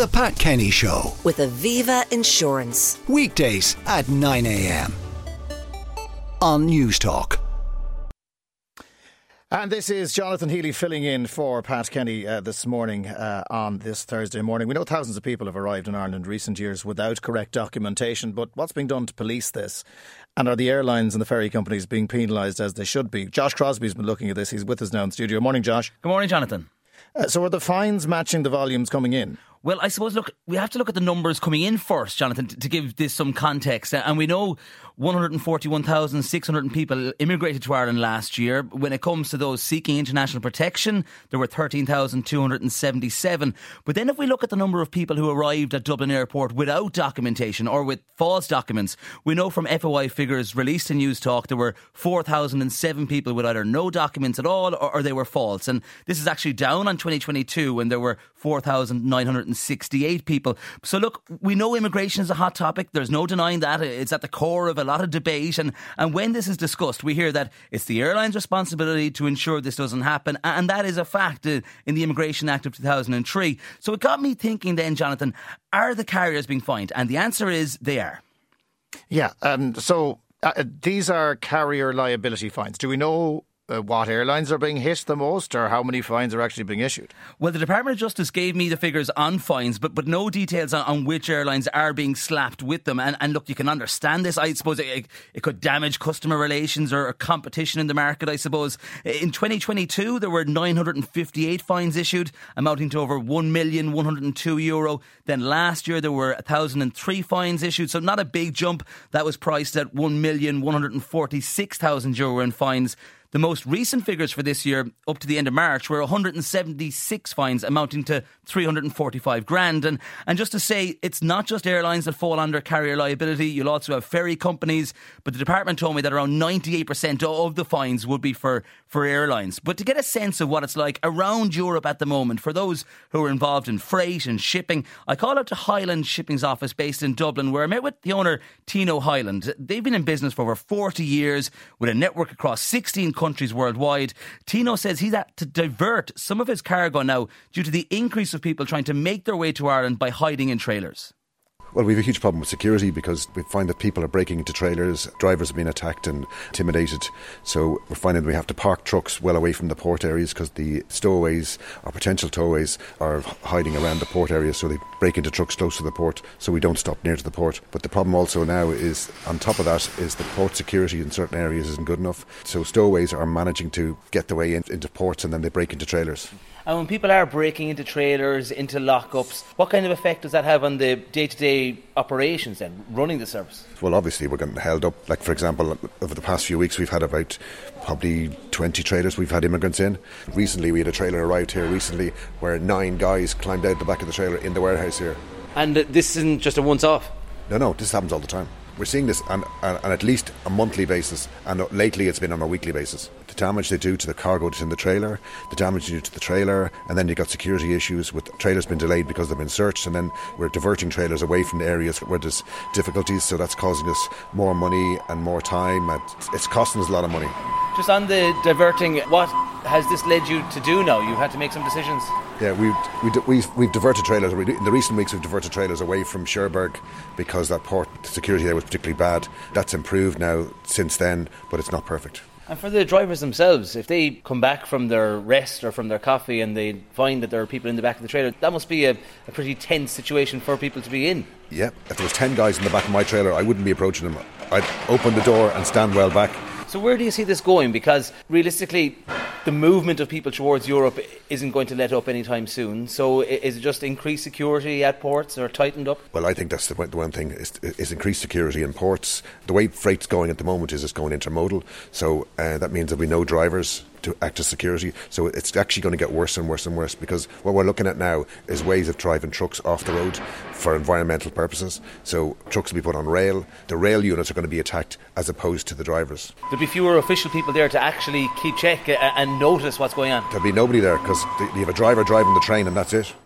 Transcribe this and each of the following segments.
The Pat Kenny Show with Aviva Insurance. Weekdays at 9 a.m. on News Talk. And this is Jonathan Healy filling in for Pat Kenny this morning on this Thursday morning. We know thousands of people have arrived in Ireland in recent years without correct documentation, but what's being done to police this? And are the airlines and the ferry companies being penalised as they should be? Josh Crosby's been looking at this. He's with us now in the studio. Morning, Josh. Good morning, Jonathan. So are the fines matching the volumes coming in? Well, I suppose, look, we have to look at the numbers coming in first, Jonathan, to give this some context. And we know 141,600 people immigrated to Ireland last year. When it comes to those seeking international protection, there were 13,277. But then if we look at the number of people who arrived at Dublin Airport without documentation or with false documents, we know from FOI figures released in News Talk there were 4,007 people with either no documents at all or they were false. And this is actually down on 2022 when there were 4,968 people. So look, we know immigration is a hot topic. There's no denying that. It's at the core of a lot of debate. And when this is discussed, we hear that it's the airline's responsibility to ensure this doesn't happen. And that is a fact in the Immigration Act of 2003. So it got me thinking then, Jonathan, are the carriers being fined? And the answer is they are. Yeah. So these are carrier liability fines. Do we know what airlines are being hit the most, or how many fines are actually being issued? Well, the Department of Justice gave me the figures on fines, but no details on which airlines are being slapped with them. And look, you can understand this. I suppose it could damage customer relations or competition in the market, I suppose. In 2022, there were 958 fines issued, amounting to over €1,102,000. Then last year, there were 1,003 fines issued, so not a big jump. That was priced at €1,146,000 in fines. The most recent figures for this year, up to the end of March, were 176 fines amounting to 345 grand. And just to say, it's not just airlines that fall under carrier liability. You'll also have ferry companies. But the department told me that around 98% of the fines would be for airlines. But to get a sense of what it's like around Europe at the moment, for those who are involved in freight and shipping, I called out to Highland Shipping's office based in Dublin, where I met with the owner, Tino Highland. They've been in business for over 40 years with a network across 16 countries worldwide. Tino says he's had to divert some of his cargo now due to the increase of people trying to make their way to Ireland by hiding in trailers. Well, we have a huge problem with security because we find that people are breaking into trailers, drivers have been attacked and intimidated. So we're finding that we have to park trucks well away from the port areas because the stowaways or potential towaways are hiding around the port area, so they break into trucks close to the port, so we don't stop near to the port. But the problem also now is, on top of that, is the port security in certain areas isn't good enough. So stowaways are managing to get their way into ports and then they break into trailers. And when people are breaking into trailers, into lockups, what kind of effect does that have on the day-to-day operations then, running the service? Well, obviously we're getting held up. Like, for example, over the past few weeks we've had about probably 20 trailers we've had immigrants in. Recently we had a trailer arrived here recently where 9 guys climbed out the back of the trailer in the warehouse here. And this isn't just a once-off? No, this happens all the time. We're seeing this on at least a monthly basis, and lately it's been on a weekly basis. The damage they do to the cargo that's in the trailer, the damage they do to the trailer, and then you've got security issues with trailers being delayed because they've been searched, and then we're diverting trailers away from the areas where there's difficulties, so that's causing us more money and more time, and it's costing us a lot of money. Just on the diverting, what has this led you to do now? You've had to make some decisions. Yeah, we've diverted trailers. In the recent weeks, we've diverted trailers away from Cherbourg because that port security there was particularly bad. That's improved now since then, but it's not perfect. And for the drivers themselves, if they come back from their rest or from their coffee and they find that there are people in the back of the trailer, that must be a pretty tense situation for people to be in. Yeah, if there was 10 guys in the back of my trailer, I wouldn't be approaching them. I'd open the door and stand well back. So where do you see this going? Because realistically, the movement of people towards Europe isn't going to let up anytime soon. So is it just increased security at ports or tightened up? Well, I think that's the one thing is increased security in ports. The way freight's going at the moment is it's going intermodal. So that means there'll be no drivers to act as security. So it's actually going to get worse and worse and worse, because what we're looking at now is ways of driving trucks off the road for environmental purposes. So trucks will be put on rail. The rail units are going to be attacked as opposed to the drivers. There'll be fewer official people there to actually keep check and notice what's going on. There'll be nobody there because you have a driver driving the train and that's it.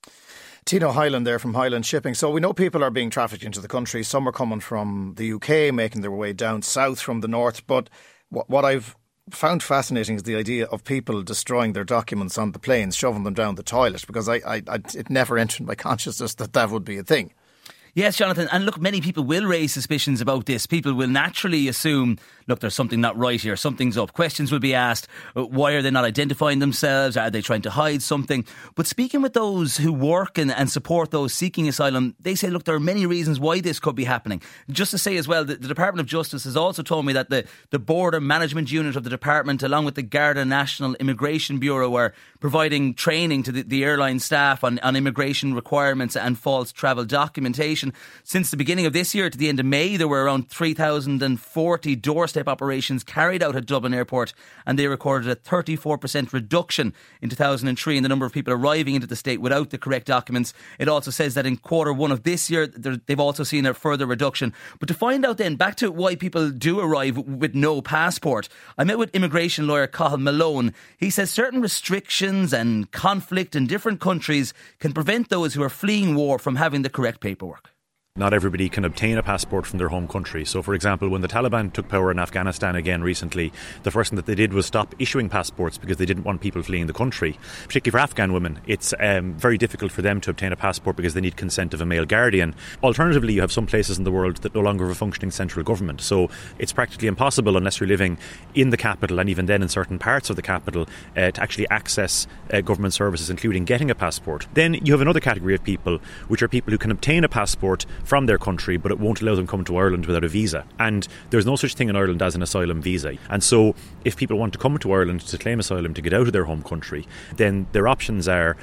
Tino Highland there from Highland Shipping. So we know people are being trafficked into the country. Some are coming from the UK, making their way down south from the north. But what I've found fascinating is the idea of people destroying their documents on the planes, shoving them down the toilet, because it never entered my consciousness that would be a thing. Yes, Jonathan, and look, many people will raise suspicions about this. People will naturally assume, look, there's something not right here, something's up. Questions will be asked, why are they not identifying themselves? Are they trying to hide something? But speaking with those who work and support those seeking asylum, they say, look, there are many reasons why this could be happening. Just to say as well, the Department of Justice has also told me that the Border Management Unit of the Department, along with the Garda National Immigration Bureau, are providing training to the airline staff on immigration requirements and false travel documentation. Since the beginning of this year to the end of May, there were around 3,040 doorstep operations carried out at Dublin Airport, and they recorded a 34% reduction in 2003 in the number of people arriving into the state without the correct documents. It also says that in Q1 of this year, they've also seen a further reduction. But to find out then, back to why people do arrive with no passport, I met with immigration lawyer Cathal Malone. He says certain restrictions and conflict in different countries can prevent those who are fleeing war from having the correct paperwork. Not everybody can obtain a passport from their home country. So, for example, when the Taliban took power in Afghanistan again recently, the first thing that they did was stop issuing passports because they didn't want people fleeing the country. Particularly for Afghan women, it's very difficult for them to obtain a passport because they need consent of a male guardian. Alternatively, you have some places in the world that no longer have a functioning central government. So it's practically impossible, unless you're living in the capital, and even then in certain parts of the capital, to actually access government services, including getting a passport. Then you have another category of people, which are people who can obtain a passport from their country, but it won't allow them to come to Ireland without a visa. And there's no such thing in Ireland as an asylum visa. And so if people want to come to Ireland to claim asylum to get out of their home country, then their options are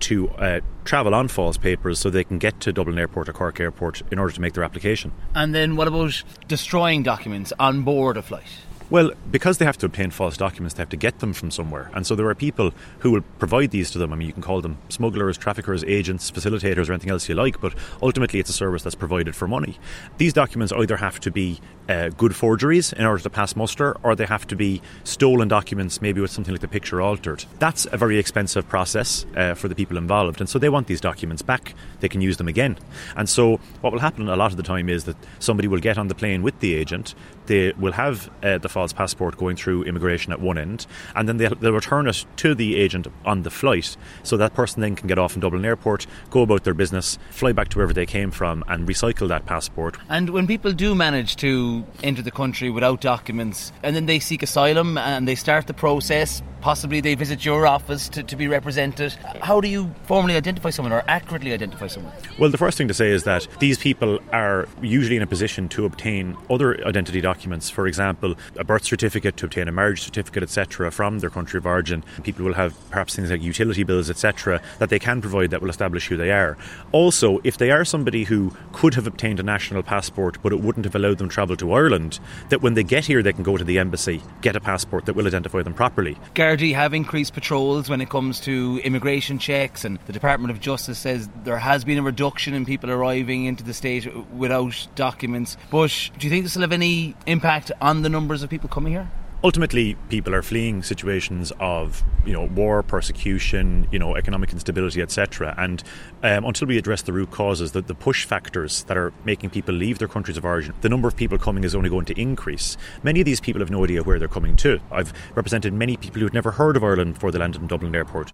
to travel on false papers so they can get to Dublin Airport or Cork Airport in order to make their application. And then what about destroying documents on board a flight? Well, because they have to obtain false documents, they have to get them from somewhere. And so there are people who will provide these to them. I mean, you can call them smugglers, traffickers, agents, facilitators, or anything else you like, but ultimately it's a service that's provided for money. These documents either have to be good forgeries in order to pass muster, or they have to be stolen documents, maybe with something like the picture altered. That's a very expensive process for the people involved, and so they want these documents back. They can use them again. And so what will happen a lot of the time is that somebody will get on the plane with the agent. They will have the false passport going through immigration at one end, and then they'll return it to the agent on the flight, so that person then can get off in Dublin Airport, go about their business, fly back to wherever they came from, and recycle that passport. And when people do manage to enter the country without documents, and then they seek asylum and they start the process, possibly they visit your office to be represented, how do you formally identify someone or accurately identify someone? Well, the first thing to say is that these people are usually in a position to obtain other identity documents, for example, a birth certificate, to obtain a marriage certificate, etc., from their country of origin. People will have perhaps things like utility bills, etc., that they can provide that will establish who they are. Also, if they are somebody who could have obtained a national passport but it wouldn't have allowed them travel to Ireland, that when they get here they can go to the embassy, get a passport that will identify them properly. Gardaí have increased patrols when it comes to immigration checks, and the Department of Justice says there has been a reduction in people arriving into the state without documents. But do you think this will have any impact on the numbers of people coming here? Ultimately, people are fleeing situations of, war, persecution, economic instability, etc. And until we address the root causes, the push factors that are making people leave their countries of origin, the number of people coming is only going to increase. Many of these people have no idea where they're coming to. I've represented many people who had never heard of Ireland before they landed in Dublin Airport.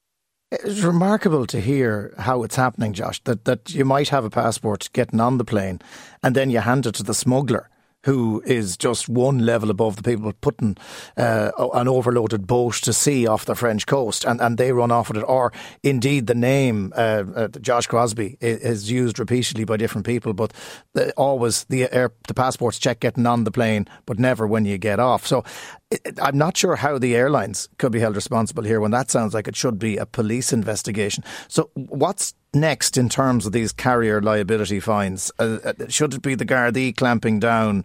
It's remarkable to hear how it's happening, Josh, that you might have a passport getting on the plane and then you hand it to the smuggler, who is just one level above the people putting an overloaded boat to sea off the French coast, and they run off with it. Or indeed the name Josh Crosby is used repeatedly by different people, but always the passport's checked getting on the plane, but never when you get off. So I'm not sure how the airlines could be held responsible here when that sounds like it should be a police investigation. So what's next in terms of these carrier liability fines? Should it be the Gardaí clamping down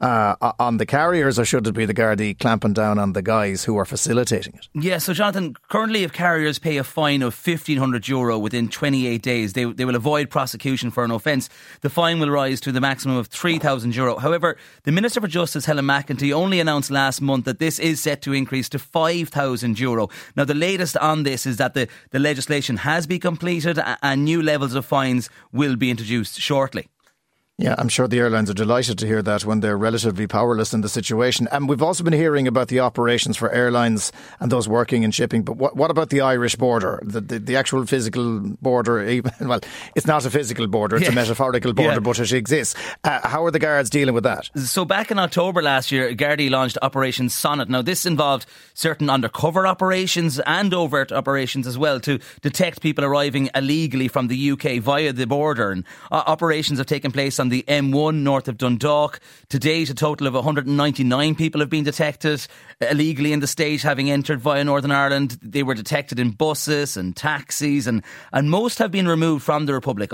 on the carriers, or should it be the Gardaí clamping down on the guys who are facilitating it? Yeah, so Jonathan, currently if carriers pay a fine of €1,500 within 28 days, they will avoid prosecution for an offence. The fine will rise to the maximum of €3,000. However, the Minister for Justice, Helen McEntee, only announced last month that this is set to increase to €5,000. Now, the latest on this is that the legislation has been completed and new levels of fines will be introduced shortly. Yeah, I'm sure the airlines are delighted to hear that when they're relatively powerless in the situation. And we've also been hearing about the operations for airlines and those working in shipping. But what about the Irish border, the actual physical border? Well, it's not a physical border, it's a metaphorical border, but it exists. How are the guards dealing with that? So back in October last year, Gardaí launched Operation Sonnet. Now this involved certain undercover operations and overt operations as well to detect people arriving illegally from the UK via the border. And operations have taken place on the M1 north of Dundalk. To date, a total of 199 people have been detected illegally in the state, having entered via Northern Ireland. They were detected in buses and taxis, and most have been removed from the Republic.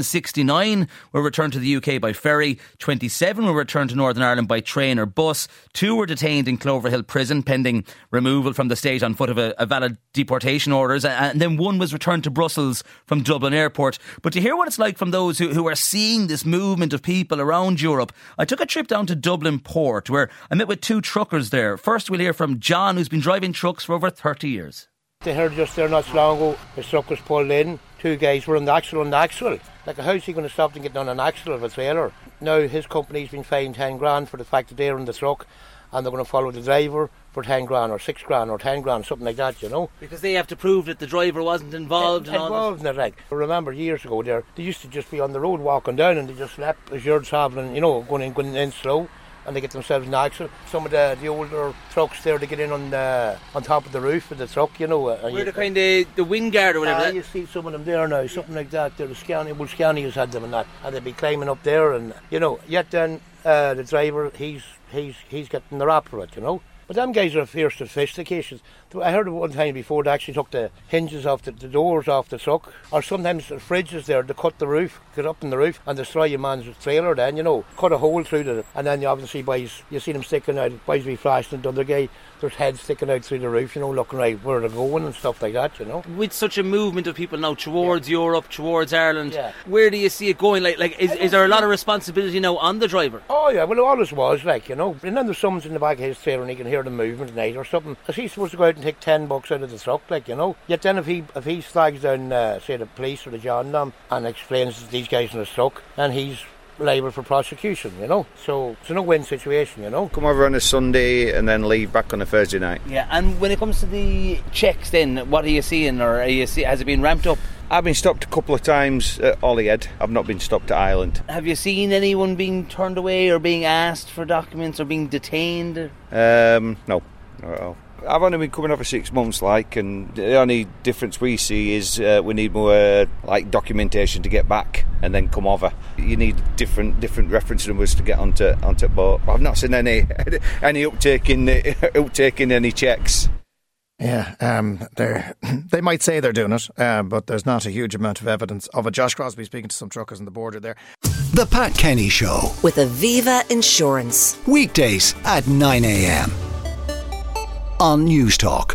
169 were returned to the UK by ferry, 27 were returned to Northern Ireland by train or bus, 2 were detained in Cloverhill Prison pending removal from the state on foot of a valid deportation orders, and then 1 was returned to Brussels from Dublin Airport. But to hear what it's like from those who are seeing this movement of people around Europe, I took a trip down to Dublin Port where I met with 2 truckers there. First we'll hear from John, who's been driving trucks for over 30 years. They heard just there not so long ago, the truck was pulled in, 2 guys were on the axle. Like, how's he going to stop them getting on an axle of a trailer? Now his company's been fined 10 grand for the fact that they're in the truck, and they're going to follow the driver for 10 grand or 6 grand or 10 grand, something like that, you know. Because they have to prove that the driver wasn't involved in it, like. I remember years ago they used to just be on the road walking down and they just left as you're travelling, you know, going in slow, and they get themselves an axle. Some of the older trucks there, they get in on top of the roof of the truck, you know. Where the kind of the wind guard or whatever. You see some of them there now, something like that. The Scanias had them and that, and they'd be climbing up there, and you know. Yet then the driver, he's getting the rap for it, you know. But them guys are fierce sophisticated. I heard of one time before they actually took the hinges off the doors off the truck, or sometimes the fridges there, to cut the roof, get up in the roof and destroy your man's trailer then, you know, cut a hole through it, and then you obviously you see them sticking out, boys be flashing at the other guy, there's heads sticking out through the roof, you know, looking right where they're going and stuff like that, you know. With such a movement of people now towards Europe, towards Ireland, where do you see it going? Like is there a lot of responsibility now on the driver? Oh yeah, well it always was, like, you know. And then there's someone's in the back of his trailer and he can hear the movement at night or something. Is he supposed to go out and take $10 out of the truck, like, you know? Yet then if he flags down, say, the police or the gendarme and explains to these guys in his truck, and he's liable for prosecution, you know. So it's a no-win situation, you know. Come over on a Sunday and then leave back on a Thursday night. Yeah, and when it comes to the checks then, what are you seeing, or has it been ramped up? I've been stopped a couple of times at Holyhead. I've not been stopped at Ireland. Have you seen anyone being turned away or being asked for documents or being detained? No, not at all. I've only been coming over 6 months, and the only difference we see is we need more documentation to get back and then come over. You need different reference numbers to get onto boat. I've not seen any uptake in any checks. Yeah, they might say they're doing it, but there's not a huge amount of evidence of it. Josh Crosby speaking to some truckers on the border there. The Pat Kenny Show. With Aviva Insurance. Weekdays at 9 a.m. on News Talk.